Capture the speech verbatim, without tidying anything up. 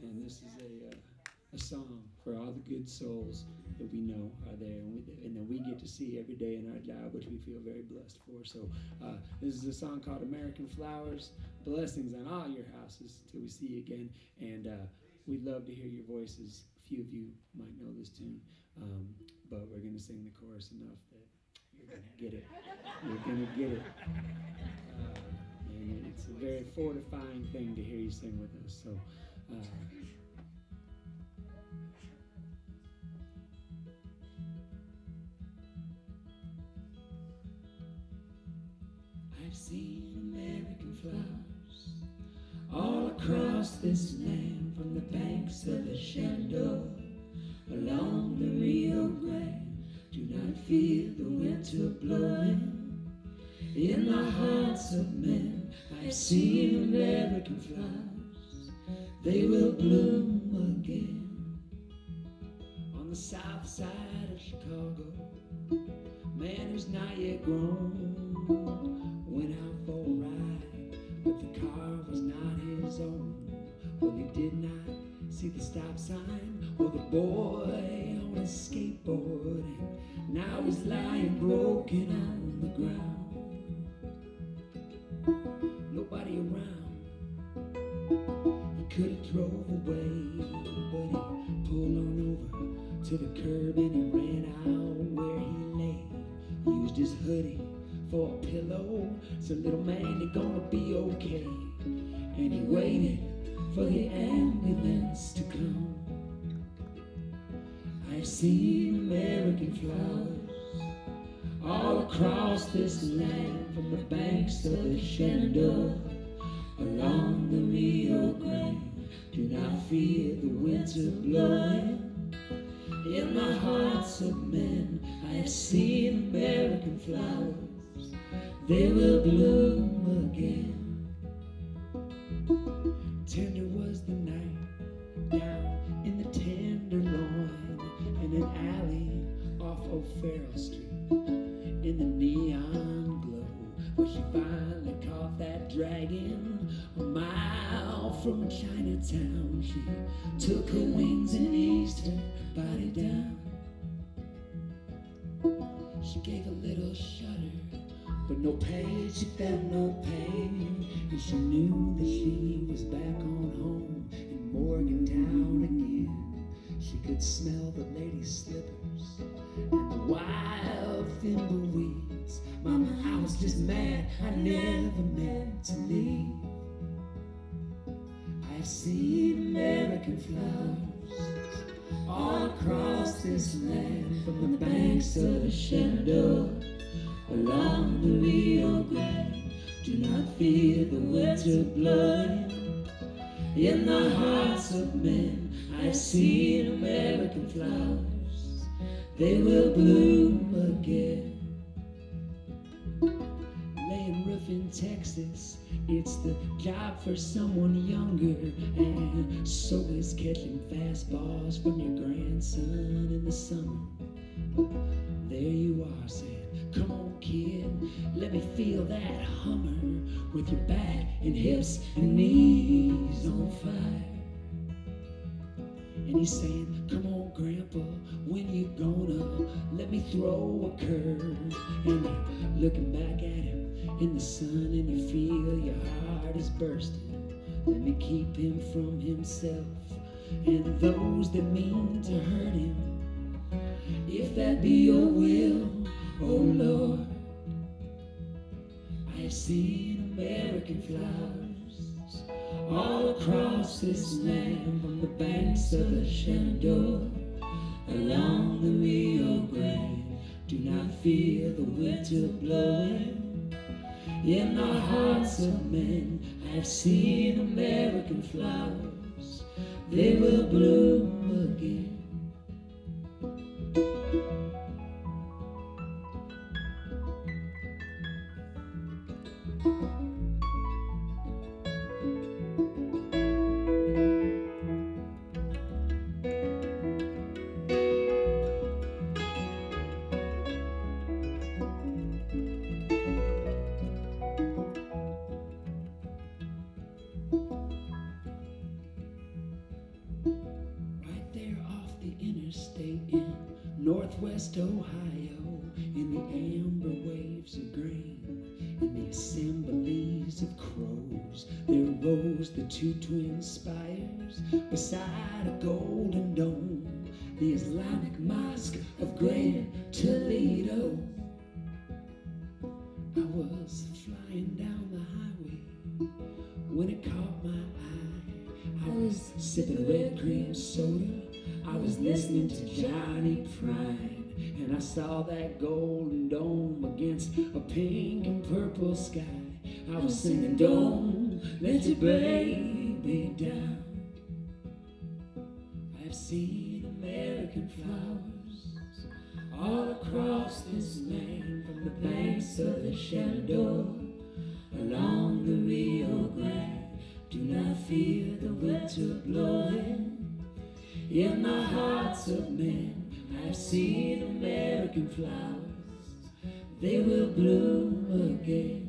And this is a uh, a song for all the good souls that we know are there, and, we, and that we get to see every day in our job, which we feel very blessed for. So uh, this is a song called American Flowers. Blessings on all your houses till we see you again. And uh, we'd love to hear your voices. A few of you might know this tune, um, but we're going to sing the chorus enough that you're going to get it. You're going to get it. Uh, and it's a very fortifying thing to hear you sing with us. So. Uh, I've seen American flowers all across this land, from the banks of the Shenandoah along the Rio Grande. Do not fear the winter blowing in the hearts of men. I've seen American flowers, they will bloom again. On the south side of Chicago, man who's not yet grown went out for a ride, but the car was not his own. Well, he did not see the stop sign or the boy on his skateboard, and now he's lying broken on the ground. Nobody around, he could have drove away, but he pulled on over to the curb and he ran out where he lay. Used his hoodie for a pillow, said, little man, you're gonna be okay. And he waited for the ambulance to come. I've seen American flowers all across this land, from the banks of the Shenandoah along the Rio Grande. Do not fear the winter blowing in the hearts of men. I have seen American flowers, they will bloom again. Tender was the night down in the Tenderloin, in an alley off O'Farrell Street, in the neon glow, where she finally caught that dragon a mile from Chinatown. She took her wings and eased her body down. She gave a little shudder, but no pain, she felt no pain. And she knew that she was back on home in Morgantown again. She could smell the lady's slippers and the wild thimbleweeds. Mama, I was just mad, I never meant to leave. I've seen American flowers all across this land, from the banks of the Shenandoah along the Rio Grande. Do not fear the winter blowing in the hearts of men. I've seen American flowers, they will bloom again. Laying roof in Texas, it's the job for someone younger, and so is catching fastballs from your grandson in the summer. There you are saying, come on kid, let me feel that Hummer, with your back and hips and knees on fire. And he's saying, come on grandpa, when you gonna let me throw a curve? And you're looking back at him in the sun, and you feel your heart is bursting. Let me keep him from himself and those that mean to hurt him, if that be your will, oh Lord. I've seen American flowers all across this land, from the banks of the Shenandoah along the Rio Grande. Do not fear the winter blowing in the hearts of men. I've seen American flowers, they will bloom again. Northwest Ohio, in the amber waves of grain, in the assemblies of crows, there rose the two twin spires beside a golden dome, the Islamic Mosque of Greater Toledo. I was flying down the highway when it caught my eye. I was sipping red cream soda, I was listening to Johnny Prine, and I saw that golden dome against a pink and purple sky. I was singing, don't let your baby down. I've seen American flowers all across this land, from the banks of the Shenandoah along the Rio Grande. Do not fear the winter blowing in the hearts of men. I've seen American flowers, they will bloom again.